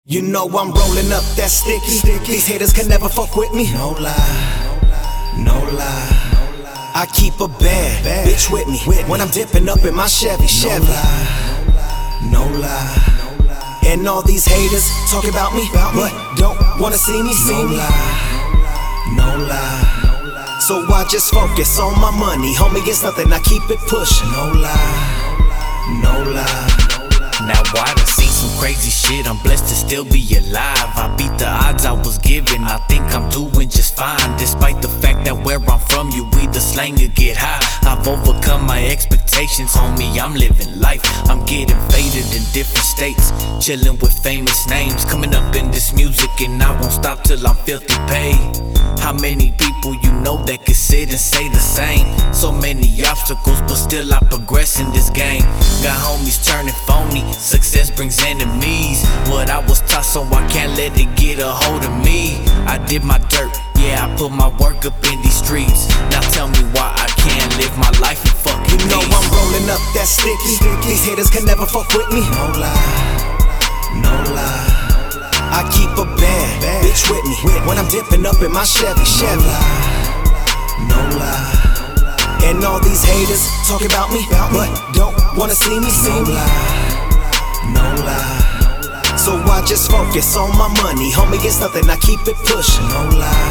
You know I'm rolling up that sticky. These haters can never fuck with me. No lie, no lie. I keep a bad bitch with me when I'm dipping up in my Chevy. No lie. And all these haters talk about me, but don't wanna see me. No lie. So I just focus on my money, homie. It's nothing. I keep it pushing. No lie. Now I done seen some crazy shit, I'm blessed to still be alive. I beat the odds I was given, I think I'm doing just fine. Despite the fact that where I'm from, you either slang or get high. I've overcome my expectations, homie, I'm living life. I'm getting faded in different states, chilling with famous names. Coming up in this music and I won't stop till I'm filthy paid. How many people you know that could sit and say the same? So many obstacles, but still I progress in this game. Got homies turning phony, success brings enemies. What I was taught, so I can't let it get a hold of me. I did my dirt, yeah, I put my work up in these streets. Now tell me why I can't live my life in fucking You know peace. I'm rolling up that sticky. These haters can never fuck with me. No lie. I keep a bad bitch with me when I'm dipping up in my Chevy. No lie. And all these haters talk about me, but don't wanna see me. No lie. So I just focus on my money, homie. It's nothing. I keep it pushing. No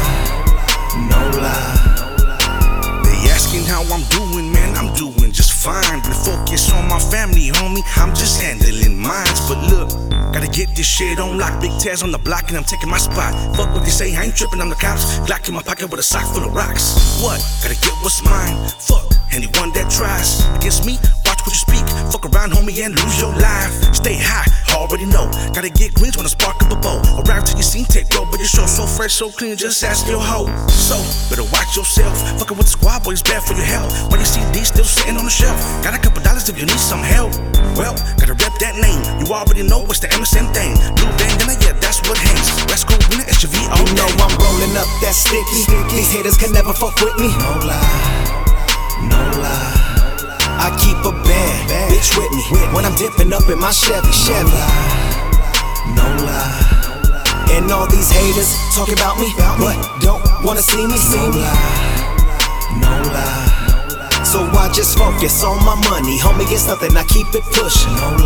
lie. They asking how I'm doing, man, I'm doing just fine. But focus on my family, homie, I'm just handling mines. But look, gotta get this shit on lock. Big tears on the block and I'm taking my spot. Fuck what they say, I ain't tripping on the cops. Glock in my pocket with a sock full of rocks. What? Gotta get what's mine. Fuck anyone that tries against me. Watch what you speak. Fuck around, homie, and lose your life. Stay high, already know. Gotta get greens when I spark up a bow. Arrive till you seen take bro, but your show so fresh, so clean, just ask your hoe. So, better watch yourself. Fucking with the squad boys, bad for your health. When you see these still sitting on the shelf. Got a couple dollars if you need some help. Well, gotta rep that name. You already know it's the MSN thing. Blue bandana, yeah, that's what hangs. West Coast winner, SUV all You know day. I'm rolling up that sticky. These haters can never fuck with me. No lie. I keep a bad bitch with me when I'm dipping up in my Chevy. No lie. And all these haters talk about me, but don't wanna see me. No lie. So I just focus on my money, homie. It's nothing. I keep it pushing. No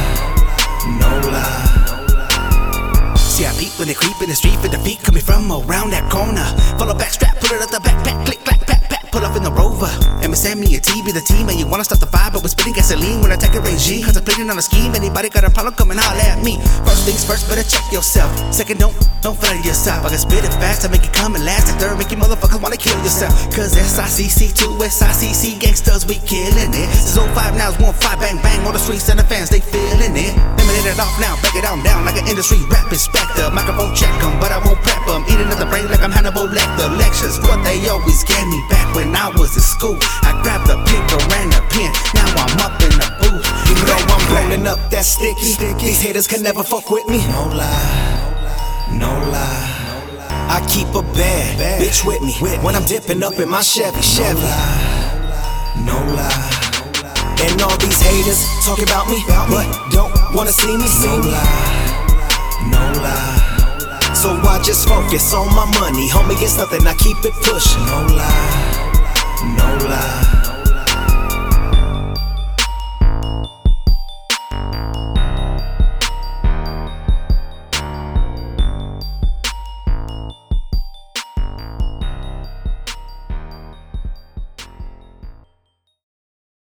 lie. See, I peep when they creep in the street with the feet coming from around that corner. Follow back strap, put it at the backpack, click, clack, pat, pat, pull up in the Rover. MSN me and T be the team, and you wanna start the fire, but we're spitting gasoline when I take a regime. Contemplating on a scheme, anybody got a problem, come and holler at me. First things first, better check yourself. Second, don't flatter yourself. I can spit it fast, I make it come and last. And third, make you motherfuckers wanna kill yourself. Cause SICC to SICC gangsters, we killing it. This is 05 now, it's 1-5, bang bang, on the streets and the fans, they feeling it. Eliminate it off now, break it down like an industry rap inspector. Microphone check 'em, but I won't prep 'em. Eating at the brain like I'm Hannibal Lecter. Lectures, what they always gave me back when I was in school. I grabbed the picker and the pen, now I'm up in the booth. You know I'm rolling up that sticky. These haters can never fuck with me. No lie. I keep a bad bitch with me when I'm dipping up in my Chevy. No lie. And all these haters talk about me, but don't wanna see me. No lie. So I just focus on my money, homie. It's nothing. I keep it pushing. No lie.